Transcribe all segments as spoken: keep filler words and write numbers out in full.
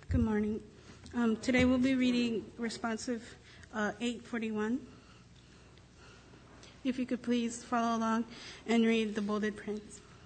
Good morning. Um, today we'll be reading responsive uh, eight forty-one. If you could please follow along and read the bolded print.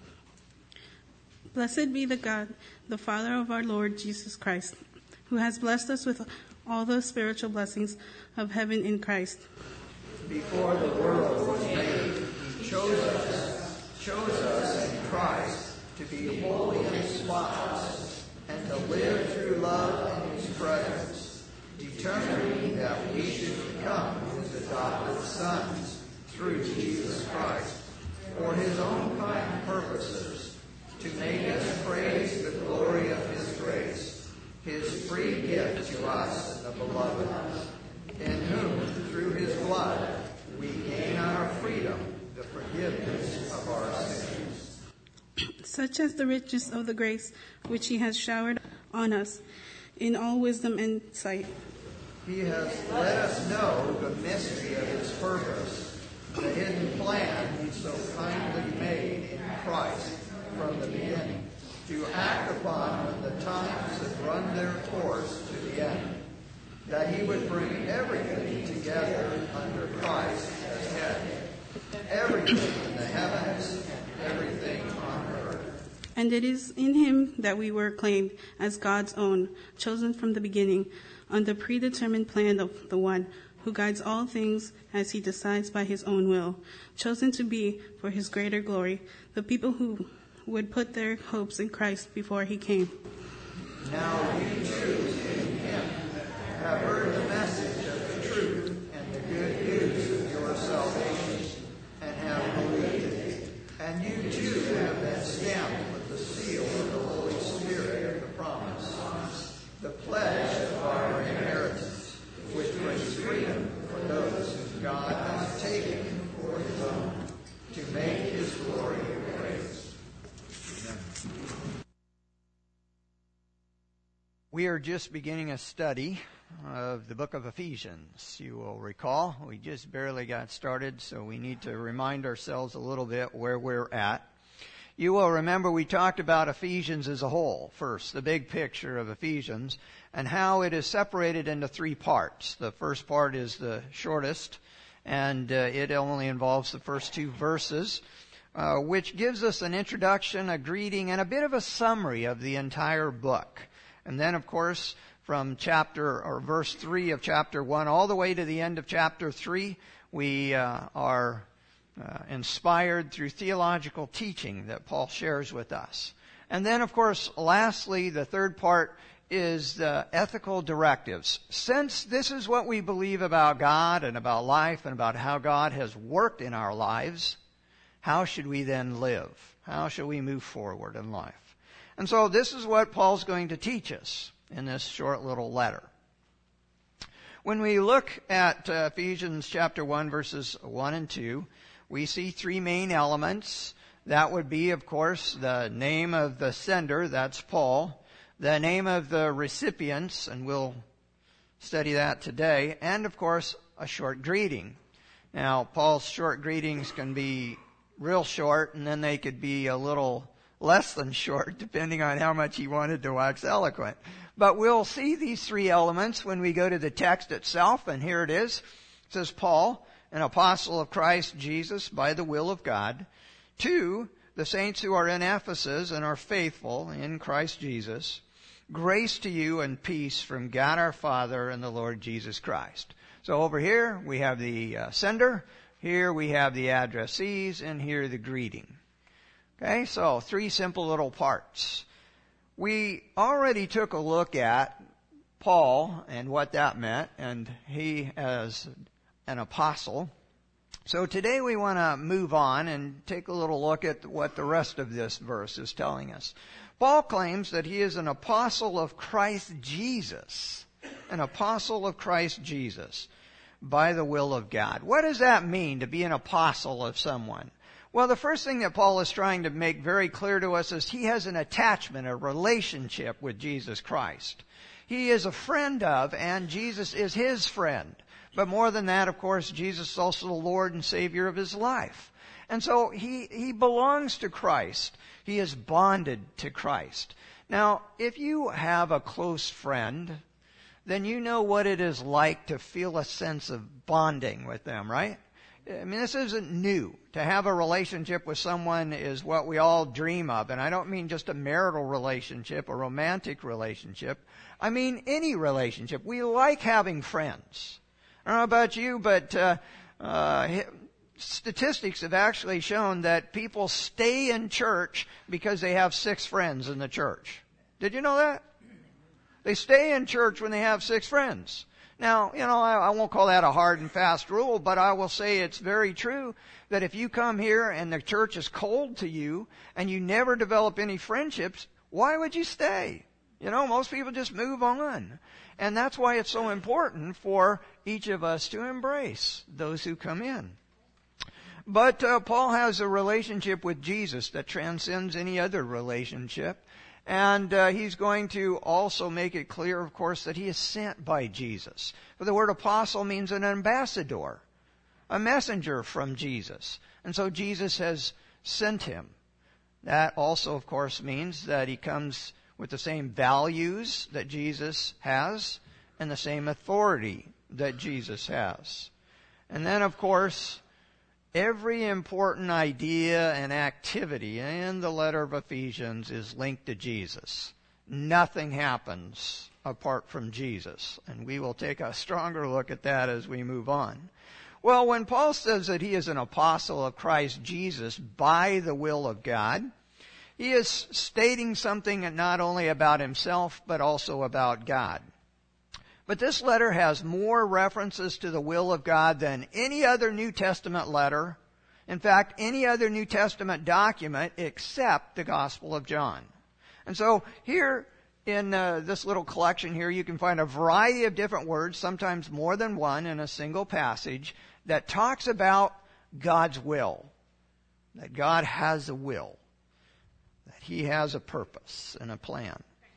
Blessed be the God, the Father of our Lord Jesus Christ, who has blessed us with all the spiritual blessings of heaven in Christ. Before the world was made, he chose us, chose us in Christ to be holy and spotless, and to live through love in his presence, determining that we should become his adopted sons through Jesus Christ, for his own kind purposes, to make us praise the glory of his grace, his free gift to us in the Beloved, in whom, through his blood, we gain our freedom, the forgiveness of our sins. Such as the riches of the grace which he has showered on us in all wisdom and sight. He has let us know the mystery of his purpose, the hidden plan he so kindly made in Christ from the beginning, to act upon when the times had run their course to the end, that he would bring everything together under Christ as head, everything in the heavens and everything on earth. And it is in him that we were claimed as God's own, chosen from the beginning, on the predetermined plan of the one who guides all things as he decides by his own will, chosen to be, for his greater glory, the people who would put their hopes in Christ before he came. Now you too in him have heard the message of the truth and the good news of your salvation, and have believed it. And you too have been stamped with the seal of the Holy Spirit of the promise, the pledge of our inheritance, which brings freedom for those whom God has taken for his own, to make his glory praised. We are just beginning a study of the book of Ephesians. You will recall we just barely got started, so we need to remind ourselves a little bit where we're at. You will remember we talked about Ephesians as a whole first, the big picture of Ephesians, and how it is separated into three parts. The first part is the shortest, and uh, it only involves the first two verses, uh, which gives us an introduction, a greeting, and a bit of a summary of the entire book. And then, of course, from chapter or verse three of chapter one all the way to the end of chapter three, we uh, are uh, inspired through theological teaching that Paul shares with us. And then, of course, lastly, the third part is the ethical directives. Since this is what we believe about God and about life and about how God has worked in our lives, how should we then live? How should we move forward in life? And so this is what Paul's going to teach us in this short little letter. When we look at uh, Ephesians chapter one, verses one and two, we see three main elements. That would be, of course, the name of the sender, that's Paul, the name of the recipients, and we'll study that today, and, of course, a short greeting. Now, Paul's short greetings can be real short, and then they could be a little less than short, depending on how much he wanted to wax eloquent. But we'll see these three elements when we go to the text itself, and here it is. It says, Paul, an apostle of Christ Jesus by the will of God, to the saints who are in Ephesus and are faithful in Christ Jesus, grace to you and peace from God our Father and the Lord Jesus Christ. So over here we have the uh, sender, here we have the addressees, and here the greeting. Okay, so three simple little parts. We already took a look at Paul and what that meant, and he as an apostle. So today we want to move on and take a little look at what the rest of this verse is telling us. Paul claims that he is an apostle of Christ Jesus, an apostle of Christ Jesus by the will of God. What does that mean, to be an apostle of someone? Well, the first thing that Paul is trying to make very clear to us is he has an attachment, a relationship with Jesus Christ. He is a friend of, and Jesus is his friend. But more than that, of course, Jesus is also the Lord and Savior of his life. And so he, he belongs to Christ. He is bonded to Christ. Now, if you have a close friend, then you know what it is like to feel a sense of bonding with them, right? I mean, this isn't new. To have a relationship with someone is what we all dream of. And I don't mean just a marital relationship, a romantic relationship. I mean any relationship. We like having friends. I don't know about you, but uh, uh, statistics have actually shown that people stay in church because they have six friends in the church. Did you know that? They stay in church when they have six friends. Now, you know, I, I won't call that a hard and fast rule, but I will say it's very true that if you come here and the church is cold to you and you never develop any friendships, why would you stay? You know, most people just move on. And that's why it's so important for each of us to embrace those who come in. But uh, Paul has a relationship with Jesus that transcends any other relationship. And uh, he's going to also make it clear, of course, that he is sent by Jesus. For the word apostle means an ambassador, a messenger from Jesus. And so Jesus has sent him. That also, of course, means that he comes with the same values that Jesus has and the same authority that Jesus has. And then, of course, every important idea and activity in the letter of Ephesians is linked to Jesus. Nothing happens apart from Jesus. And we will take a stronger look at that as we move on. Well, when Paul says that he is an apostle of Christ Jesus by the will of God, he is stating something not only about himself, but also about God. But this letter has more references to the will of God than any other New Testament letter. In fact, any other New Testament document except the Gospel of John. And so here in uh, this little collection here, you can find a variety of different words, sometimes more than one in a single passage, that talks about God's will. That God has a will. That He has a purpose and a plan.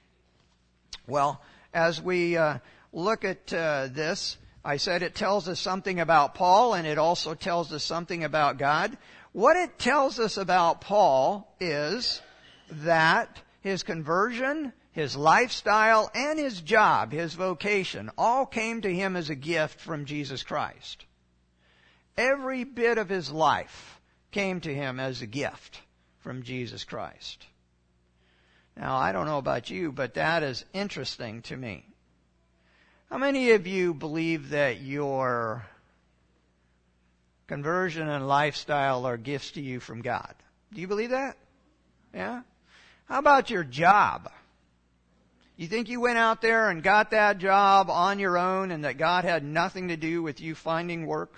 Well, as we uh, look at uh, this, I said it tells us something about Paul, and it also tells us something about God. What it tells us about Paul is that his conversion, his lifestyle, and his job, his vocation, all came to him as a gift from Jesus Christ. Every bit of his life came to him as a gift from Jesus Christ. Now, I don't know about you, but that is interesting to me. How many of you believe that your conversion and lifestyle are gifts to you from God? Do you believe that? Yeah? How about your job? You think you went out there and got that job on your own and that God had nothing to do with you finding work?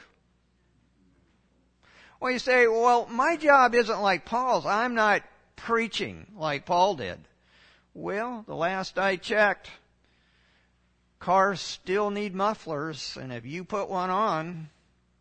Well, you say, well, my job isn't like Paul's. I'm not preaching like Paul did. Well, the last I checked, cars still need mufflers, and if you put one on,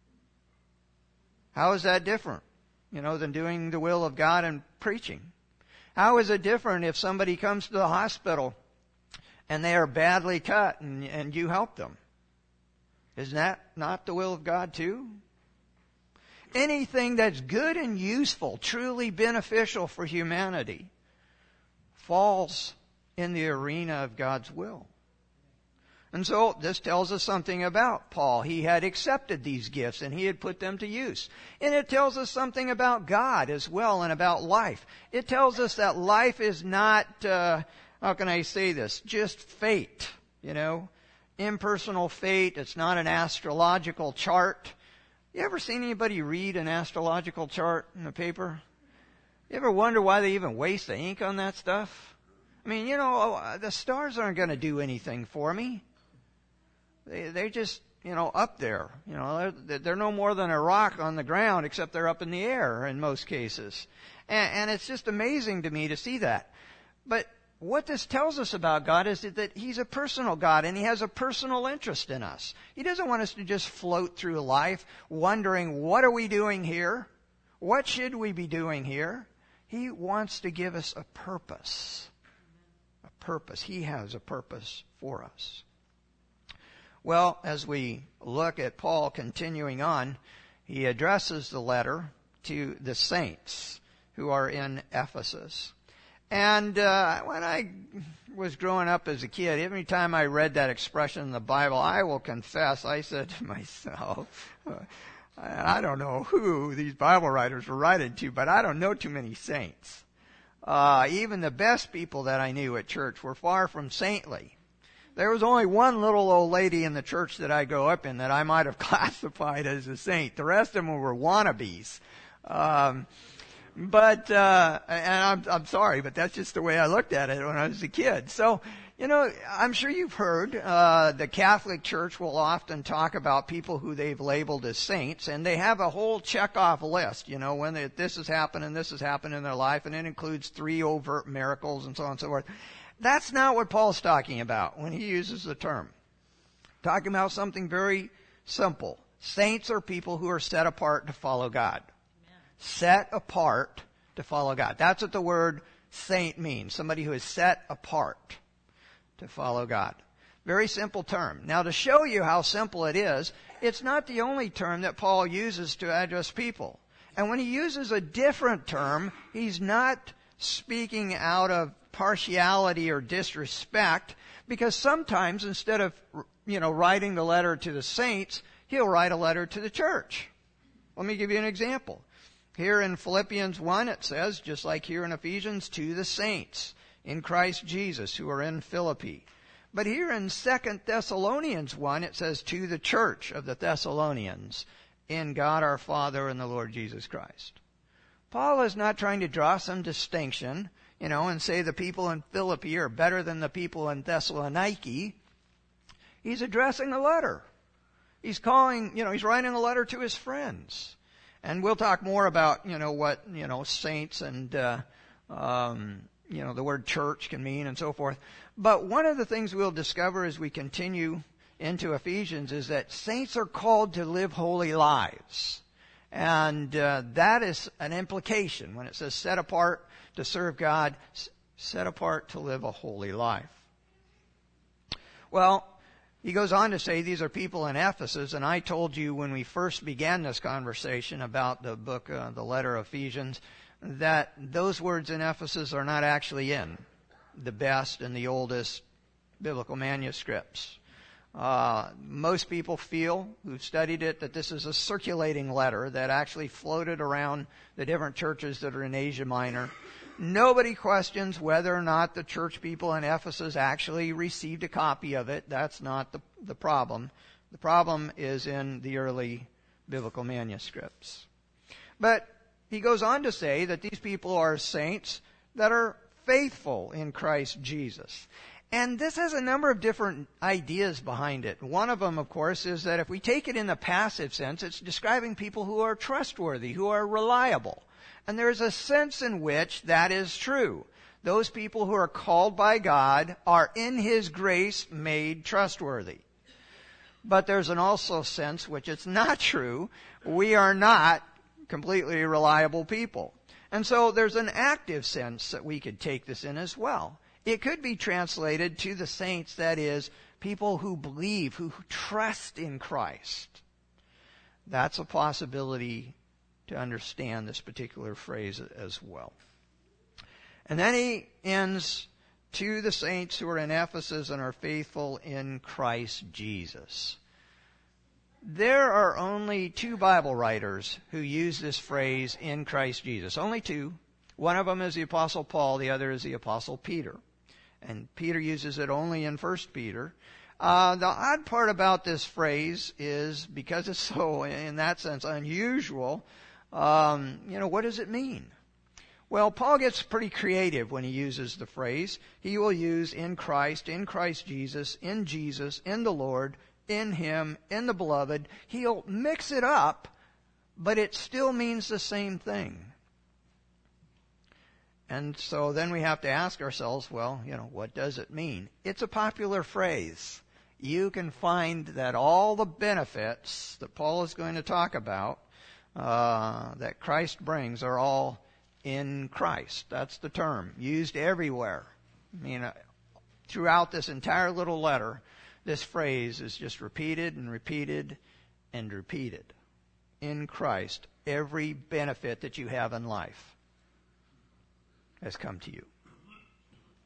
how is that different, you know, than doing the will of God and preaching? How is it different if somebody comes to the hospital and they are badly cut and, and you help them? Isn't that not the will of God too? Anything that's good and useful, truly beneficial for humanity, falls in the arena of God's will. And so this tells us something about Paul. He had accepted these gifts and he had put them to use. And it tells us something about God as well and about life. It tells us that life is not, uh, how can I say this, just fate, you know, impersonal fate. It's not an astrological chart. You ever seen anybody read an astrological chart in the paper? You ever wonder why they even waste the ink on that stuff? I mean, you know, the stars aren't going to do anything for me. They, they're just, you know, up there. You know, they're, they're no more than a rock on the ground, except they're up in the air in most cases. And, and it's just amazing to me to see that. But what this tells us about God is that He's a personal God and He has a personal interest in us. He doesn't want us to just float through life wondering, what are we doing here? What should we be doing here? He wants to give us a purpose. A purpose. He has a purpose for us. Well, as we look at Paul continuing on, he addresses the letter to the saints who are in Ephesus. And uh, when I was growing up as a kid, every time I read that expression in the Bible, I will confess, I said to myself, I don't know who these Bible writers were writing to, but I don't know too many saints. Uh, even the best people that I knew at church were far from saintly. There was only one little old lady in the church that I grew up in that I might have classified as a saint. The rest of them were wannabes. Um, but, uh, and I'm, I'm sorry, but that's just the way I looked at it when I was a kid. So, you know, I'm sure you've heard, uh, the Catholic Church will often talk about people who they've labeled as saints, and they have a whole check-off list, you know, when they, this has happened and this has happened in their life, and it includes three overt miracles and so on and so forth. That's not what Paul's talking about when he uses the term. Talking about something very simple. Saints are people who are set apart to follow God. Amen. Set apart to follow God. That's what the word saint means. Somebody who is set apart to follow God. Very simple term. Now, to show you how simple it is, it's not the only term that Paul uses to address people. And when he uses a different term, he's not speaking out of partiality or disrespect, because sometimes instead of, you know, writing the letter to the saints, he'll write a letter to the church. Let me give you an example. Here in Philippians one, it says, just like here in Ephesians, to the saints in Christ Jesus who are in Philippi. But here in Second Thessalonians one, it says, to the church of the Thessalonians in God our Father and the Lord Jesus Christ. Paul is not trying to draw some distinction, you know, and say the people in Philippi are better than the people in Thessaloniki. He's addressing a letter. He's calling, you know, he's writing a letter to his friends. And we'll talk more about, you know, what, you know, saints and, uh, um, you know, the word church can mean and so forth. But one of the things we'll discover as we continue into Ephesians is that saints are called to live holy lives. And uh, that is an implication when it says set apart to serve God, set apart to live a holy life. Well, he goes on to say these are people in Ephesus, and I told you when we first began this conversation about the book, uh, the letter of Ephesians, that those words in Ephesus are not actually in the best and the oldest biblical manuscripts. Uh, most people feel, who've studied it, that this is a circulating letter that actually floated around the different churches that are in Asia Minor. Nobody questions whether or not the church people in Ephesus actually received a copy of it. That's not the, the problem. The problem is in the early biblical manuscripts. But he goes on to say that these people are saints that are faithful in Christ Jesus. And this has a number of different ideas behind it. One of them, of course, is that if we take it in the passive sense, it's describing people who are trustworthy, who are reliable. And there's a sense in which that is true. Those people who are called by God are in His grace made trustworthy. But there's an also sense which it's not true. We are not completely reliable people. And so there's an active sense that we could take this in as well. It could be translated to the saints, that is, people who believe, who trust in Christ. That's a possibility to understand this particular phrase as well. And then he ends, to the saints who are in Ephesus and are faithful in Christ Jesus. There are only two Bible writers who use this phrase, in Christ Jesus. Only two. One of them is the Apostle Paul, the other is the Apostle Peter. And Peter uses it only in First Peter. Uh, the odd part about this phrase is, because it's so, in that sense, unusual, um, you know, what does it mean? Well, Paul gets pretty creative when he uses the phrase. He will use in Christ, in Christ Jesus, in Jesus, in the Lord, in Him, in the Beloved. He'll mix it up, but it still means the same thing. And so then we have to ask ourselves, well, you know, what does it mean? It's a popular phrase. You can find that all the benefits that Paul is going to talk about, uh, that Christ brings, are all in Christ. That's the term, used everywhere. I mean, uh, throughout this entire little letter, this phrase is just repeated and repeated and repeated. In Christ, every benefit that you have in life has come to you.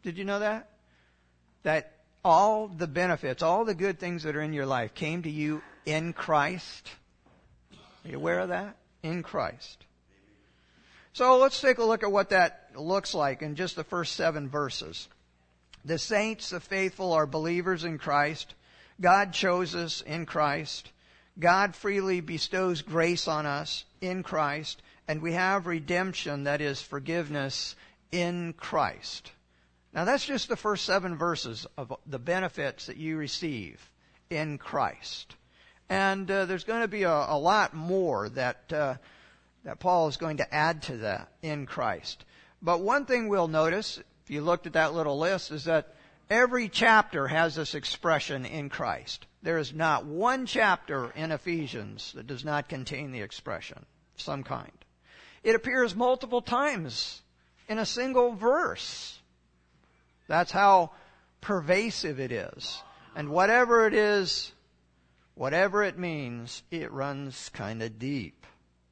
Did you know that? That all the benefits, all the good things that are in your life came to you in Christ. Are you aware of that? In Christ. So let's take a look at what that looks like in just the first seven verses. The saints, the faithful, are believers in Christ. God chose us in Christ. God freely bestows grace on us in Christ. And we have redemption, that is forgiveness, in Christ. Now that's just the first seven verses of the benefits that you receive in Christ. And uh, there's going to be a, a lot more that uh, that Paul is going to add to that in Christ. But one thing we'll notice, if you looked at that little list, is that every chapter has this expression in Christ. There is not one chapter in Ephesians that does not contain the expression of some kind. It appears multiple times in a single verse. That's how pervasive it is. And whatever it is, whatever it means, it runs kind of deep.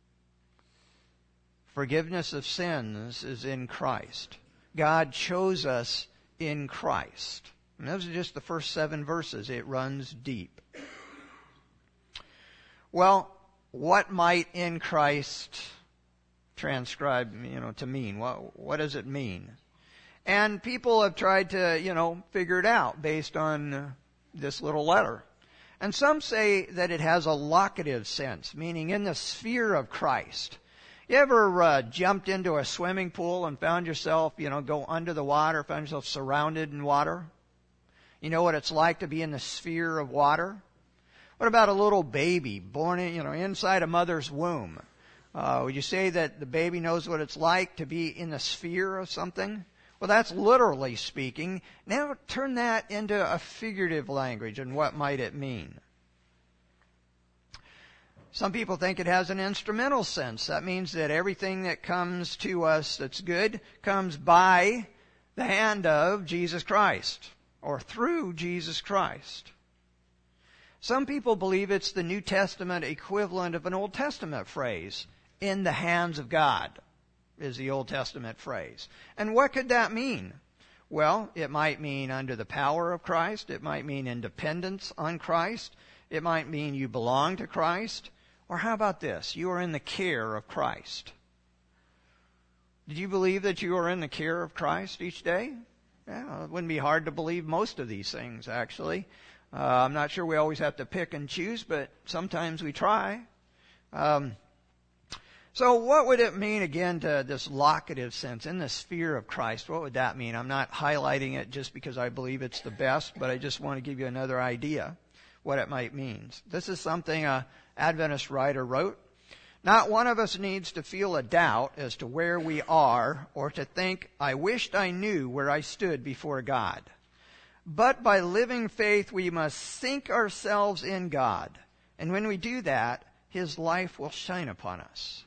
Forgiveness of sins is in Christ. God chose us in Christ. And those are just the first seven verses. It runs deep. Well, what might in Christ transcribe, you know, to mean? What, what does it mean? And people have tried to, you know, figure it out based on uh, this little letter. And some say that it has a locative sense, meaning in the sphere of Christ. You ever uh, jumped into a swimming pool and found yourself, you know, go under the water, found yourself surrounded in water? You know what it's like to be in the sphere of water? What about a little baby born in, you know, inside a mother's womb? Uh, would you say that the baby knows what it's like to be in the sphere of something? Well, that's literally speaking. Now turn that into a figurative language, and what might it mean? Some people think it has an instrumental sense. That means that everything that comes to us that's good comes by the hand of Jesus Christ, or through Jesus Christ. Some people believe it's the New Testament equivalent of an Old Testament phrase, in the hands of God, is the Old Testament phrase. And what could that mean? Well, it might mean under the power of Christ. It might mean independence on Christ. It might mean you belong to Christ. Or how about this? You are in the care of Christ. Did you believe that you are in the care of Christ each day? Yeah, it wouldn't be hard to believe most of these things, actually. Uh, I'm not sure we always have to pick and choose, but sometimes we try. Um, So what would it mean, again, to this locative sense, in the sphere of Christ? What would that mean? I'm not highlighting it just because I believe it's the best, but I just want to give you another idea what it might mean. This is something an Adventist writer wrote. Not one of us needs to feel a doubt as to where we are or to think, I wished I knew where I stood before God. But by living faith, we must sink ourselves in God. And when we do that, His life will shine upon us.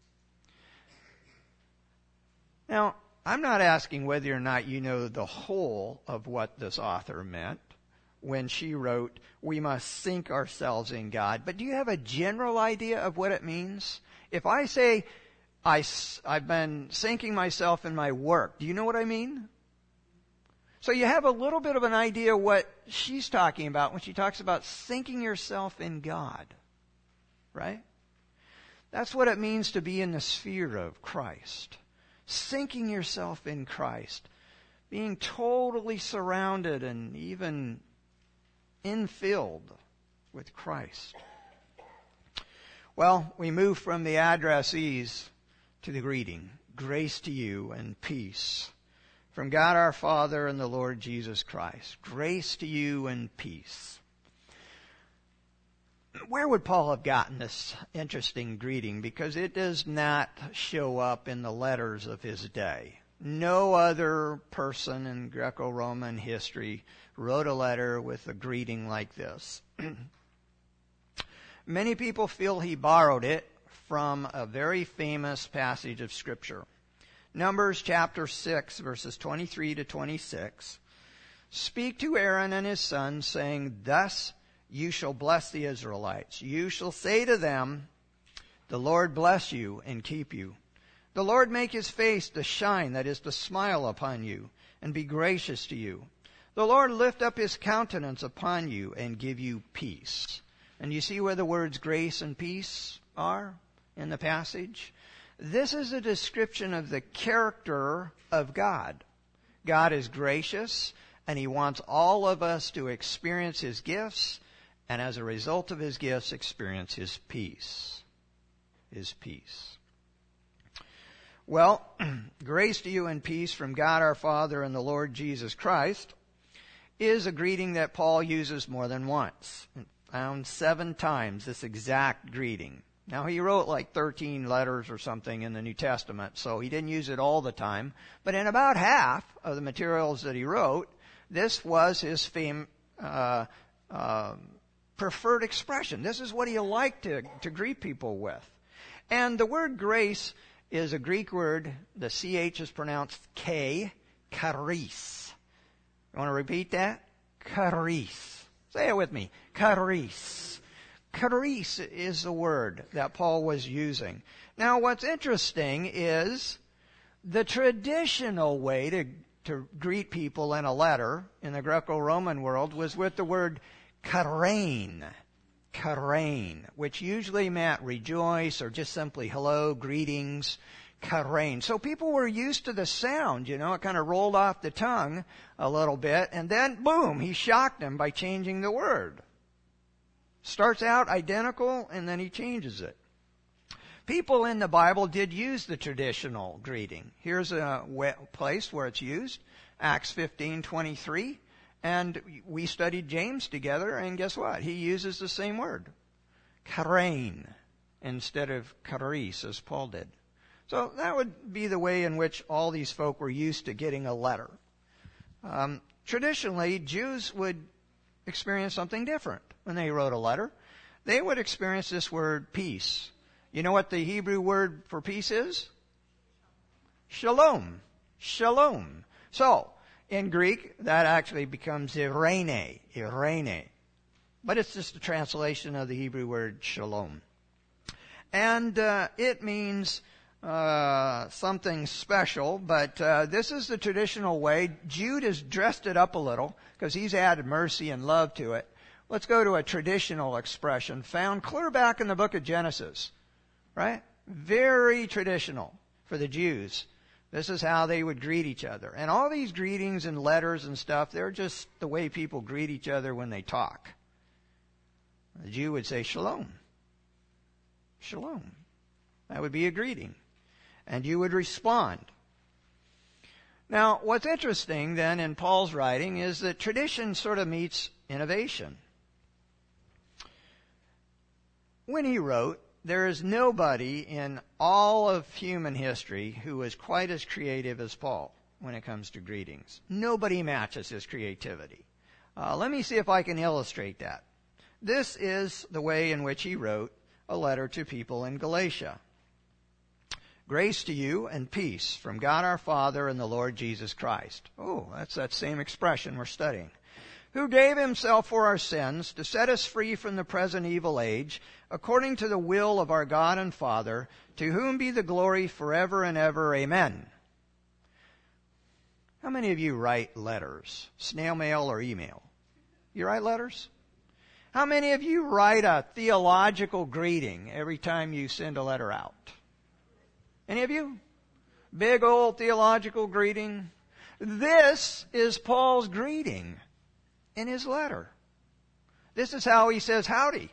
Now, I'm not asking whether or not you know the whole of what this author meant when she wrote, we must sink ourselves in God. But do you have a general idea of what it means? If I say, I, I've been sinking myself in my work, do you know what I mean? So you have a little bit of an idea what she's talking about when she talks about sinking yourself in God, right? That's what it means to be in the sphere of Christ. Sinking yourself in Christ. Being totally surrounded and even infilled with Christ. Well, we move from the addressees to the greeting. Grace to you and peace from God our Father and the Lord Jesus Christ. Grace to you and peace. Where would Paul have gotten this interesting greeting? Because it does not show up in the letters of his day. No other person in Greco-Roman history wrote a letter with a greeting like this. Many people feel he borrowed it from a very famous passage of Scripture. Numbers chapter six, verses twenty-three to twenty-six. Speak to Aaron and his sons, saying, Thus you shall bless the Israelites. You shall say to them, The Lord bless you and keep you. The Lord make His face to shine, that is, to smile upon you, and be gracious to you. The Lord lift up his countenance upon you and give you peace. And you see where the words grace and peace are in the passage? This is a description of the character of God. God is gracious, and he wants all of us to experience his gifts, and as a result of his gifts, experience his peace. His peace. Well, grace to you and peace from God our Father and the Lord Jesus Christ is a greeting that Paul uses more than once. Found seven times this exact greeting. Now, he wrote like thirteen letters or something in the New Testament, so he didn't use it all the time. But in about half of the materials that he wrote, this was his fame, uh, uh, preferred expression. This is what he liked to, to greet people with. And the word grace is a Greek word. The C H is pronounced K, charis. You want to repeat that? Charis. Say it with me. Charis. Charis is the word that Paul was using. Now, what's interesting is the traditional way to, to greet people in a letter in the Greco-Roman world was with the word chairein. Chairein, which usually meant rejoice or just simply hello, greetings. Chairein. So people were used to the sound, you know, it kind of rolled off the tongue a little bit, and then, boom, he shocked them by changing the word. Starts out identical, and then he changes it. People in the Bible did use the traditional greeting. Here's a place where it's used, Acts fifteen twenty-three, and we studied James together, and guess what? He uses the same word, chairein, instead of charis, as Paul did. So that would be the way in which all these folk were used to getting a letter. Um, traditionally, Jews would experience something different when they wrote a letter. They would experience this word peace. You know what the Hebrew word for peace is? Shalom. Shalom. So, in Greek, that actually becomes irene. Irene. But it's just a translation of the Hebrew word shalom. And uh, it means Uh, something special, but uh, this is the traditional way. Jude has dressed it up a little because he's added mercy and love to it. Let's go to a traditional expression found clear back in the book of Genesis, right? Very traditional for the Jews. This is how they would greet each other. And all these greetings and letters and stuff, they're just the way people greet each other when they talk. The Jew would say shalom. Shalom. That would be a greeting. And you would respond. Now, what's interesting then in Paul's writing is that tradition sort of meets innovation. When he wrote, there is nobody in all of human history who is quite as creative as Paul when it comes to greetings. Nobody matches his creativity. Uh, let me see if I can illustrate that. This is the way in which he wrote a letter to people in Galatia. Grace to you and peace from God our Father and the Lord Jesus Christ. Oh, that's that same expression we're studying. Who gave himself for our sins to set us free from the present evil age, according to the will of our God and Father, to whom be the glory forever and ever. Amen. How many of you write letters? Snail mail or email? You write letters? How many of you write a theological greeting every time you send a letter out? Any of you? Big old theological greeting. This is Paul's greeting in his letter. This is how he says howdy.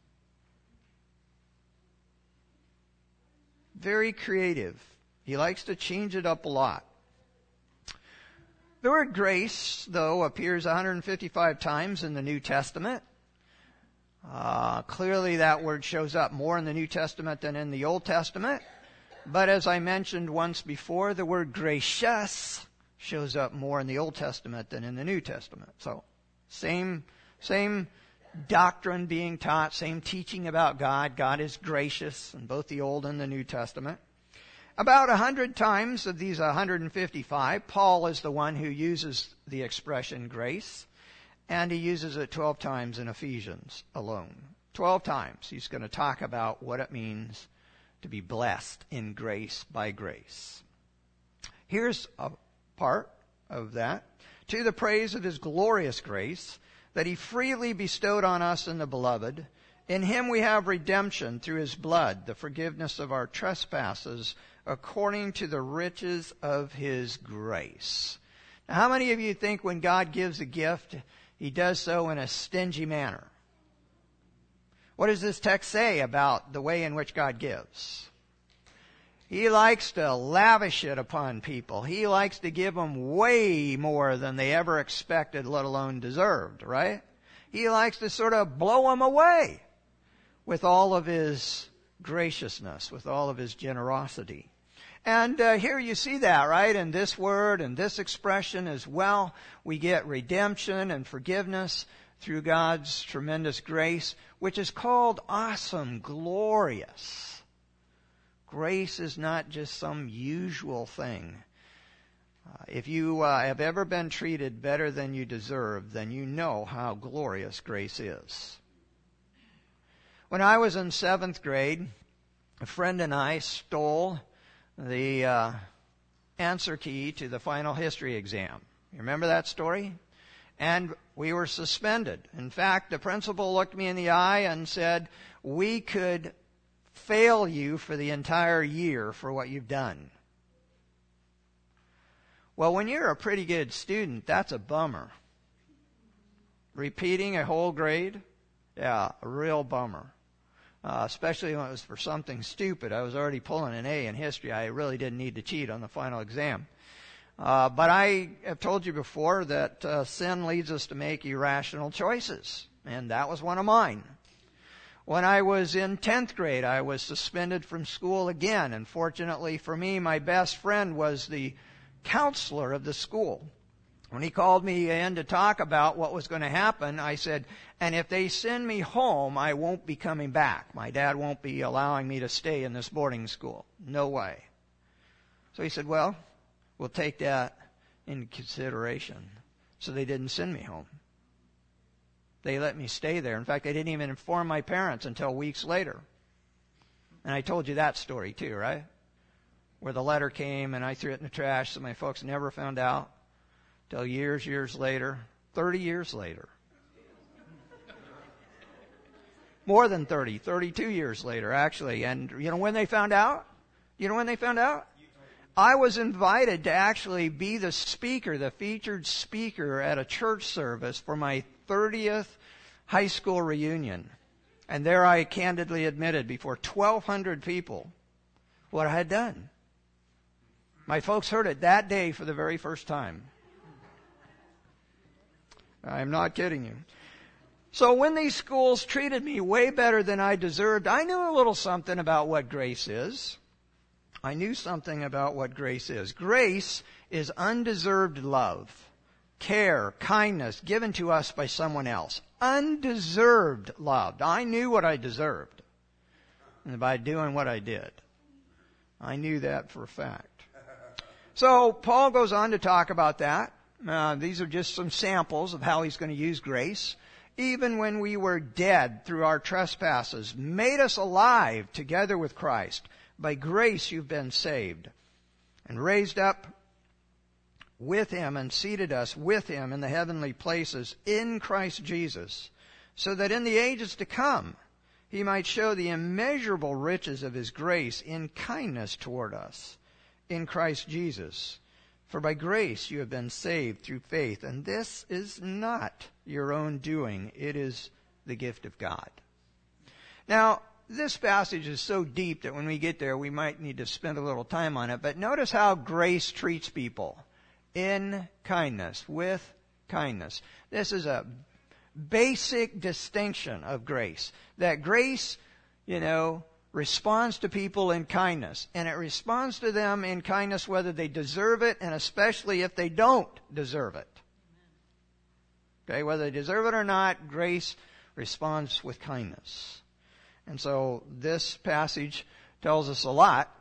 Very creative. He likes to change it up a lot. The word grace, though, appears one hundred fifty-five times in the New Testament. Uh, clearly that word shows up more in the New Testament than in the Old Testament. But as I mentioned once before, the word gracious shows up more in the Old Testament than in the New Testament. So, same, same doctrine being taught, same teaching about God. God is gracious in both the Old and the New Testament. About a hundred times of these one hundred fifty-five, Paul is the one who uses the expression grace, and he uses it twelve times in Ephesians alone. Twelve times he's going to talk about what it means to be blessed in grace by grace. Here's a part of that. To the praise of his glorious grace that he freely bestowed on us in the beloved. In him we have redemption through his blood, the forgiveness of our trespasses, according to the riches of his grace. Now, how many of you think when God gives a gift, he does so in a stingy manner? What does this text say about the way in which God gives? He likes to lavish it upon people. He likes to give them way more than they ever expected, let alone deserved, right? He likes to sort of blow them away with all of his graciousness, with all of his generosity. And uh, here you see that, right? In this word and this expression as well, we get redemption and forgiveness through God's tremendous grace, which is called awesome, glorious. Grace is not just some usual thing. Uh, if you uh, have ever been treated better than you deserve, then you know how glorious grace is. When I was in seventh grade, a friend and I stole the uh, answer key to the final history exam. You remember that story? And we were suspended. In fact, the principal looked me in the eye and said, we could fail you for the entire year for what you've done. Well, when you're a pretty good student, that's a bummer. Repeating a whole grade? Yeah, a real bummer. Uh, especially when it was for something stupid. I was already pulling an A in history. I really didn't need to cheat on the final exam. Uh, but I have told you before that uh, sin leads us to make irrational choices. And that was one of mine. When I was in tenth grade, I was suspended from school again. And fortunately for me, my best friend was the counselor of the school. When he called me in to talk about what was going to happen, I said, and if they send me home, I won't be coming back. My dad won't be allowing me to stay in this boarding school. No way. So he said, well, we'll take that into consideration. So they didn't send me home. They let me stay there. In fact, they didn't even inform my parents until weeks later. And I told you that story too, right? Where the letter came and I threw it in the trash so my folks never found out till years, years later, thirty years later. More than thirty, thirty-two years later, actually. And you know when they found out? You know when they found out? I was invited to actually be the speaker, the featured speaker at a church service for my thirtieth high school reunion. And there I candidly admitted before twelve hundred people what I had done. My folks heard it that day for the very first time. I'm not kidding you. So when these schools treated me way better than I deserved, I knew a little something about what grace is. I knew something about what grace is. Grace is undeserved love, care, kindness given to us by someone else. Undeserved love. I knew what I deserved by doing what I did. I knew that for a fact. So Paul goes on to talk about that. Uh, these are just some samples of how he's going to use grace. Even when we were dead through our trespasses, made us alive together with Christ. By grace you've been saved, and raised up with him and seated us with him in the heavenly places in Christ Jesus, so that in the ages to come he might show the immeasurable riches of his grace in kindness toward us in Christ Jesus. For by grace you have been saved through faith, and this is not your own doing. It is the gift of God. Now, this passage is so deep that when we get there, we might need to spend a little time on it. But notice how grace treats people. In kindness, with kindness. This is a basic distinction of grace. That grace, you know, responds to people in kindness. And it responds to them in kindness whether they deserve it, and especially if they don't deserve it. Okay, whether they deserve it or not, grace responds with kindness. And so this passage tells us a lot.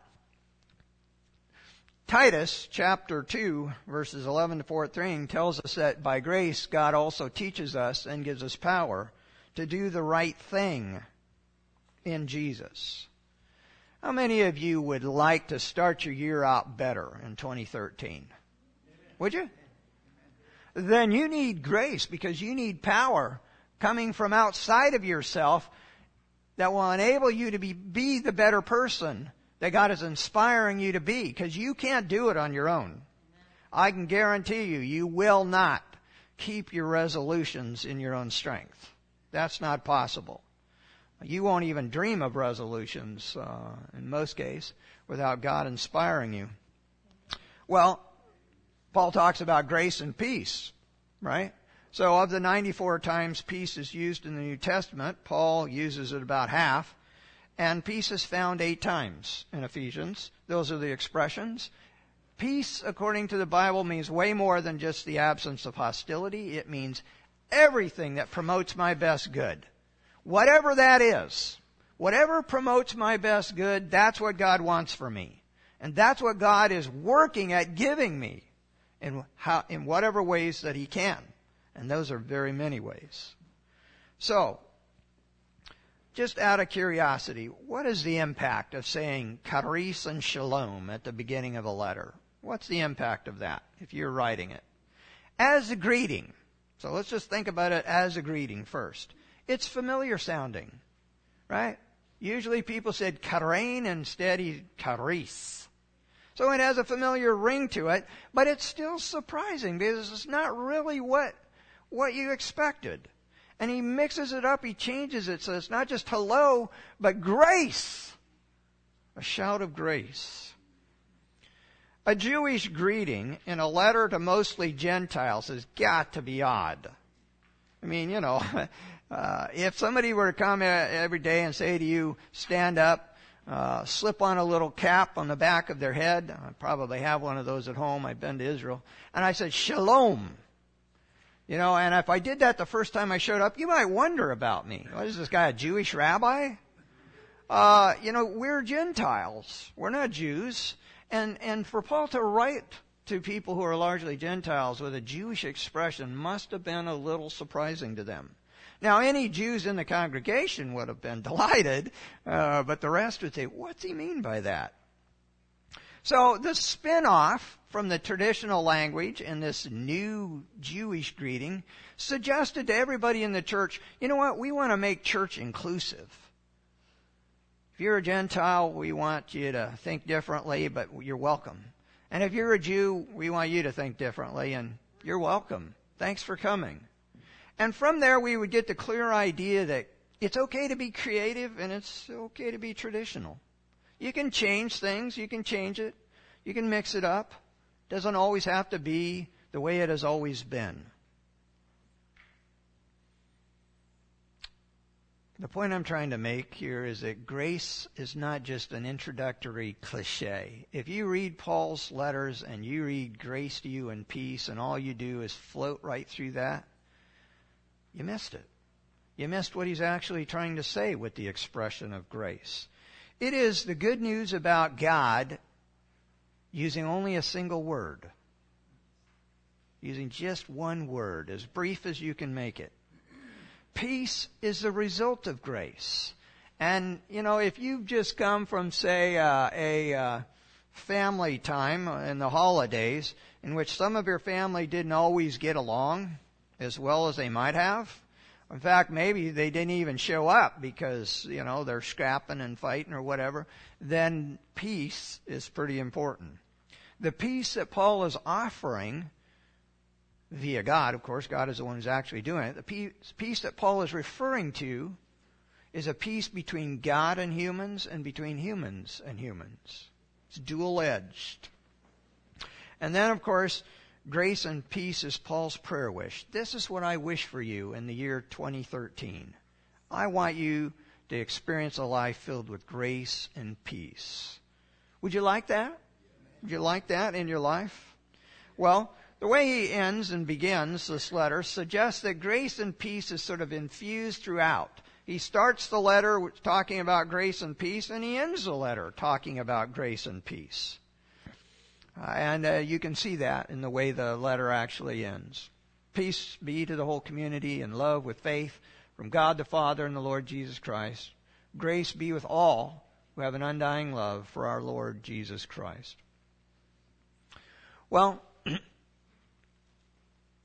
Titus chapter two, verses eleven to fourteen tells us that by grace God also teaches us and gives us power to do the right thing in Jesus. How many of you would like to start your year out better in twenty thirteen? Would you? then you need grace, because you need power coming from outside of yourself that will enable you to be, be the better person that God is inspiring you to be, because you can't do it on your own. I can guarantee you, you will not keep your resolutions in your own strength. That's not possible. You won't even dream of resolutions, uh, in most cases, without God inspiring you. Well, Paul talks about grace and peace, right? So of the ninety-four times peace is used in the New Testament, Paul uses it about half. And peace is found eight times in Ephesians. Those are the expressions. Peace, according to the Bible, means way more than just the absence of hostility. It means everything that promotes my best good. Whatever that is, whatever promotes my best good, that's what God wants for me. And that's what God is working at giving me in, how, in whatever ways that He can. And those are very many ways. So, just out of curiosity, what is the impact of saying charis and shalom at the beginning of a letter? What's the impact of that if you're writing it? As a greeting. So let's just think about it as a greeting first. It's familiar sounding, right? Usually people said charain, instead he charis. So it has a familiar ring to it, but it's still surprising because it's not really what, what you expected. And he mixes it up, he changes it, so it's not just hello, but grace. A shout of grace. A Jewish greeting in a letter to mostly Gentiles has got to be odd. I mean, you know, uh, if somebody were to come every day and say to you, stand up, uh, slip on a little cap on the back of their head, I probably have one of those at home, I've been to Israel, and I said, shalom. You know, and if I did that the first time I showed up, you might wonder about me. What is this guy, a Jewish rabbi? Uh, you know, we're Gentiles. We're not Jews. And, and for Paul to write to people who are largely Gentiles with a Jewish expression must have been a little surprising to them. Now, any Jews in the congregation would have been delighted, uh, but the rest would say, what's he mean by that? So the spin-off from the traditional language in this new Jewish greeting suggested to everybody in the church, you know what, we want to make church inclusive. If you're a Gentile, we want you to think differently, but you're welcome. And if you're a Jew, we want you to think differently, and you're welcome. Thanks for coming. And from there, we would get the clear idea that it's okay to be creative and it's okay to be traditional. You can change things, you can change it, you can mix it up. It doesn't always have to be the way it has always been. The point I'm trying to make here is that grace is not just an introductory cliche. If you read Paul's letters and you read grace to you and peace and all you do is float right through that, you missed it. You missed what he's actually trying to say with the expression of grace. It is the good news about God using only a single word. Using just one word, as brief as you can make it. Peace is the result of grace. And, you know, if you've just come from, say, uh, a uh, family time in the holidays in which some of your family didn't always get along as well as they might have, in fact, maybe they didn't even show up because, you know, they're scrapping and fighting or whatever, then peace is pretty important. The peace that Paul is offering via God, of course, God is the one who's actually doing it. The peace, peace that Paul is referring to is a peace between God and humans and between humans and humans. It's dual-edged. And then, of course, grace and peace is Paul's prayer wish. This is what I wish for you in the year twenty thirteen. I want you to experience a life filled with grace and peace. Would you like that? Would you like that in your life? Well, the way he ends and begins this letter suggests that grace and peace is sort of infused throughout. He starts the letter talking about grace and peace, and he ends the letter talking about grace and peace. Uh, and uh, you can see that in the way the letter actually ends. Peace be to the whole community and love with faith from God the Father and the Lord Jesus Christ. Grace be with all who have an undying love for our Lord Jesus Christ. Well,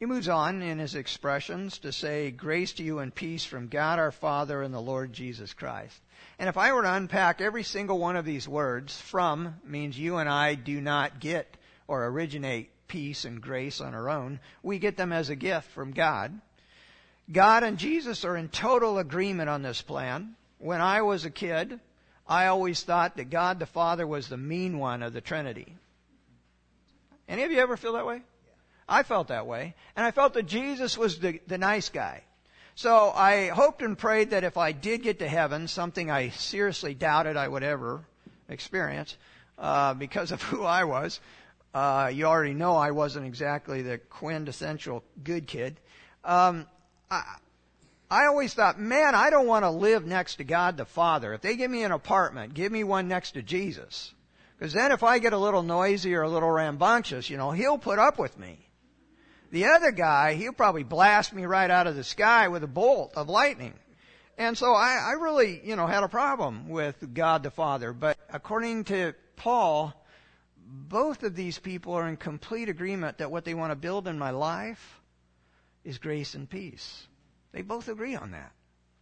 He moves on in his expressions to say, grace to you and peace from God our Father and the Lord Jesus Christ. And if I were to unpack every single one of these words, from means you and I do not get or originate peace and grace on our own. We get them as a gift from God. God and Jesus are in total agreement on this plan. When I was a kid, I always thought that God the Father was the mean one of the Trinity. Any of you ever feel that way? I felt that way. And I felt that Jesus was the, the nice guy. So I hoped and prayed that if I did get to heaven, something I seriously doubted I would ever experience uh, because of who I was. Uh, you already know I wasn't exactly the quintessential good kid. Um, I, I always thought, man, I don't want to live next to God the Father. If they give me an apartment, give me one next to Jesus. Because then if I get a little noisy or a little rambunctious, you know, he'll put up with me. The other guy, he'll probably blast me right out of the sky with a bolt of lightning. And so I, I really, you know, had a problem with God the Father. But according to Paul, both of these people are in complete agreement that what they want to build in my life is grace and peace. They both agree on that.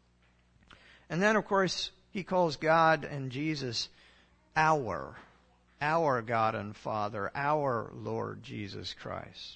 And then, of course, he calls God and Jesus our, our God and Father, our Lord Jesus Christ.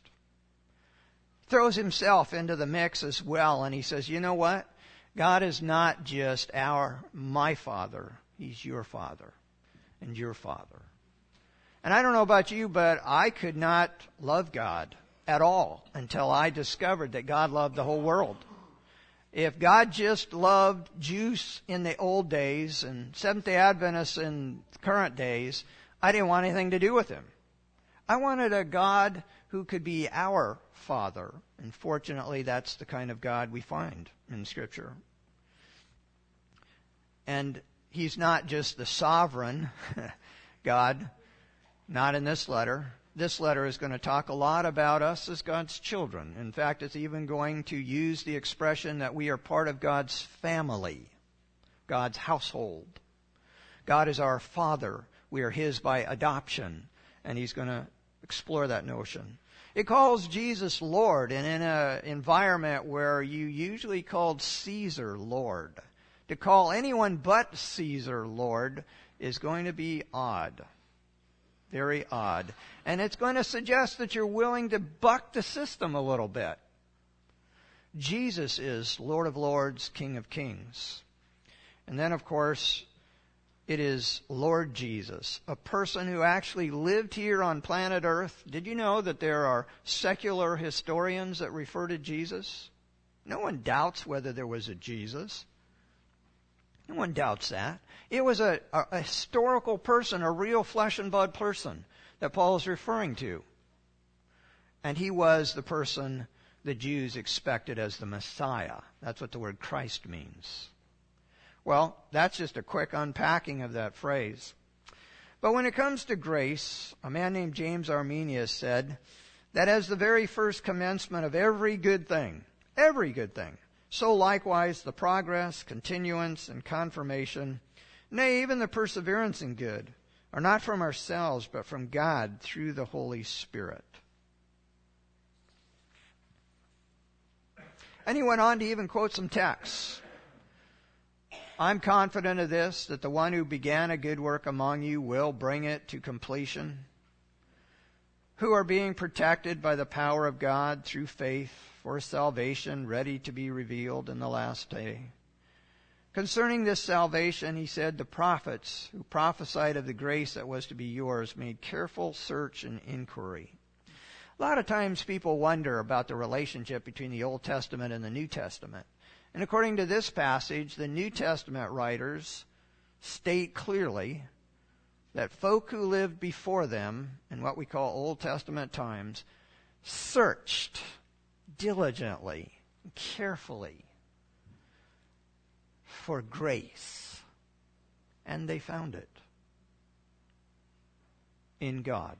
Throws himself into the mix as well, and he says, you know what? God is not just our, my Father. He's your Father and your Father. And I don't know about you, but I could not love God at all until I discovered that God loved the whole world. If God just loved Jews in the old days and Seventh-day Adventists in current days, I didn't want anything to do with him. I wanted a God who could be our Father. And fortunately, that's the kind of God we find in Scripture. And he's not just the sovereign God, not in this letter. This letter is going to talk a lot about us as God's children. In fact, it's even going to use the expression that we are part of God's family, God's household. God is our Father. We are His by adoption. And he's going to explore that notion. It calls Jesus Lord, and in an environment where you usually called Caesar Lord. To call anyone but Caesar Lord is going to be odd. Very odd. And it's going to suggest that you're willing to buck the system a little bit. Jesus is Lord of Lords, King of Kings. And then, of course, it is Lord Jesus, a person who actually lived here on planet Earth. Did you know that there are secular historians that refer to Jesus? No one doubts whether there was a Jesus. No one doubts that. It was a, a, a historical person, a real flesh and blood person that Paul is referring to. And he was the person the Jews expected as the Messiah. That's what the word Christ means. Well, that's just a quick unpacking of that phrase. But when it comes to grace, a man named James Arminius said that as the very first commencement of every good thing, every good thing, so likewise the progress, continuance, and confirmation, nay, even the perseverance in good, are not from ourselves, but from God through the Holy Spirit. And he went on to even quote some texts. I'm confident of this, that the one who began a good work among you will bring it to completion, who are being protected by the power of God through faith for salvation ready to be revealed in the last day. Concerning this salvation, he said, the prophets who prophesied of the grace that was to be yours made careful search and inquiry. A lot of times people wonder about the relationship between the Old Testament and the New Testament. And according to this passage, the New Testament writers state clearly that folk who lived before them in what we call Old Testament times searched diligently, carefully for grace. And they found it in God.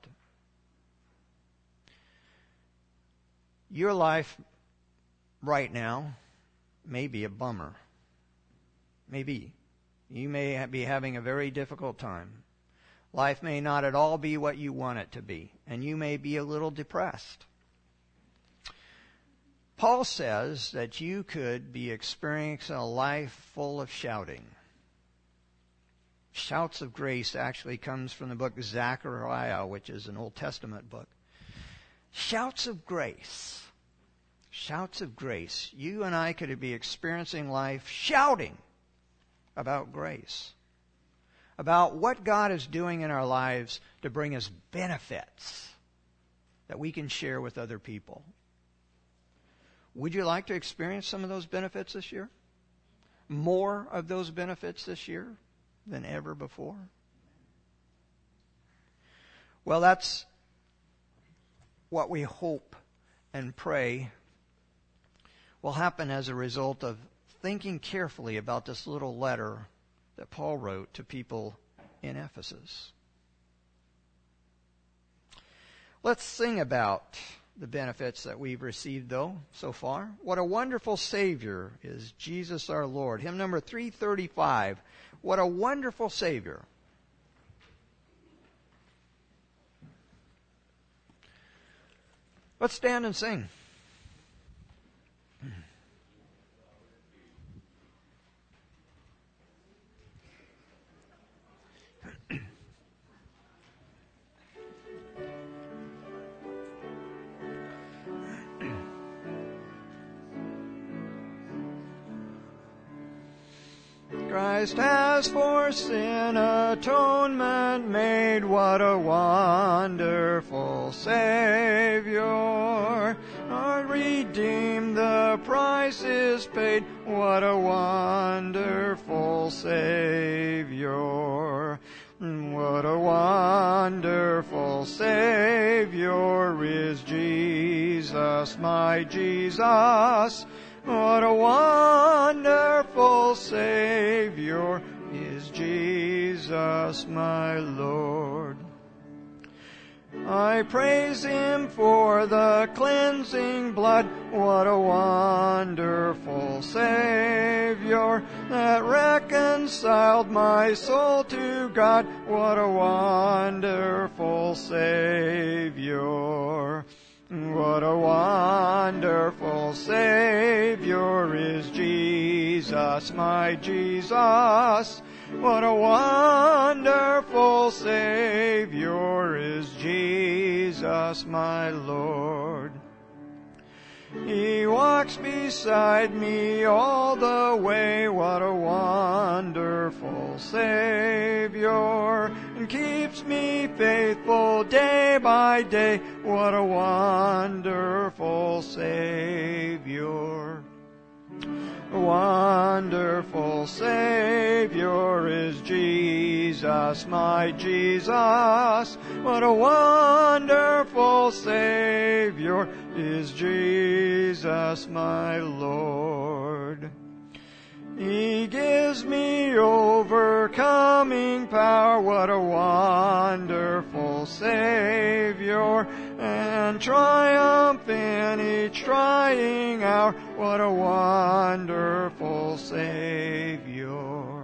Your life right now may be a bummer. Maybe. You may be having a very difficult time. Life may not at all be what you want it to be. And you may be a little depressed. Paul says that you could be experiencing a life full of shouting. Shouts of grace actually comes from the book Zechariah, which is an Old Testament book. Shouts of grace. Shouts of grace. You and I could be experiencing life shouting about grace, about what God is doing in our lives to bring us benefits that we can share with other people. Would you like to experience some of those benefits this year? More of those benefits this year than ever before? Well, that's what we hope and pray will happen as a result of thinking carefully about this little letter that Paul wrote to people in Ephesus. Let's sing about the benefits that we've received, though, so far. What a wonderful Savior is Jesus our Lord. Hymn number three thirty-five. What a wonderful Savior. Let's stand and sing. Christ has for sin atonement made. What a wonderful Savior. Our redeemed, the price is paid. What a wonderful Savior. What a wonderful Savior is Jesus, my Jesus. What a wonderful Savior is Jesus, my Lord. I praise Him for the cleansing blood. What a wonderful Savior that reconciled my soul to God. What a wonderful Savior. What a wonderful Savior is Jesus, my Jesus. What a wonderful Savior is Jesus, my Lord. He walks beside me all the way. What a wonderful Savior, and keeps me faithful day by day. What a wonderful Savior. Wonderful Savior is Jesus, my Jesus. What a wonderful Savior is Jesus, my Lord. He gives me overcoming power. What a wonderful Savior, and triumph in each trying hour. What a wonderful Savior.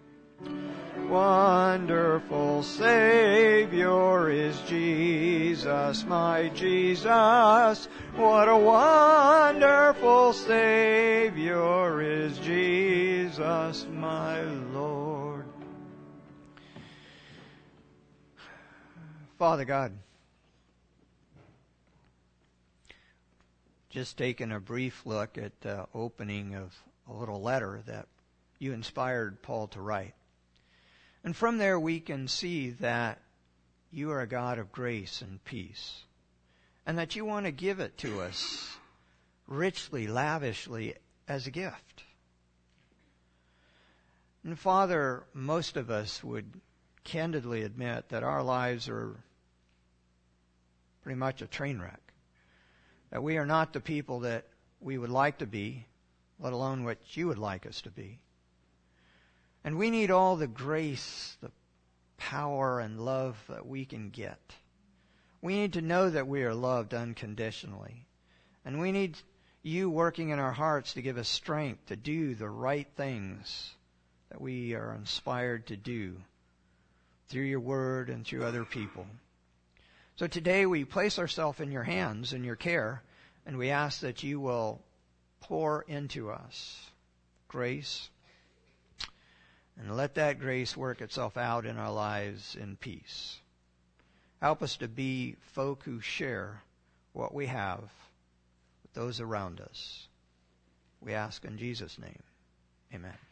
Wonderful Savior is Jesus, my Jesus. What a wonderful Savior is Jesus, my Lord. Father God, just taking a brief look at the opening of a little letter that you inspired Paul to write. And from there we can see that you are a God of grace and peace, and that you want to give it to us richly, lavishly as a gift. And Father, most of us would candidly admit that our lives are pretty much a train wreck, that we are not the people that we would like to be, let alone what you would like us to be. And we need all the grace, the power and love that we can get. We need to know that we are loved unconditionally. And we need you working in our hearts to give us strength to do the right things that we are inspired to do through your word and through other people. So today we place ourselves in your hands, in your care, And we ask that you will pour into us grace, and let that grace work itself out in our lives in peace. Help us to be folk who share what we have with those around us. We ask in Jesus' name. Amen.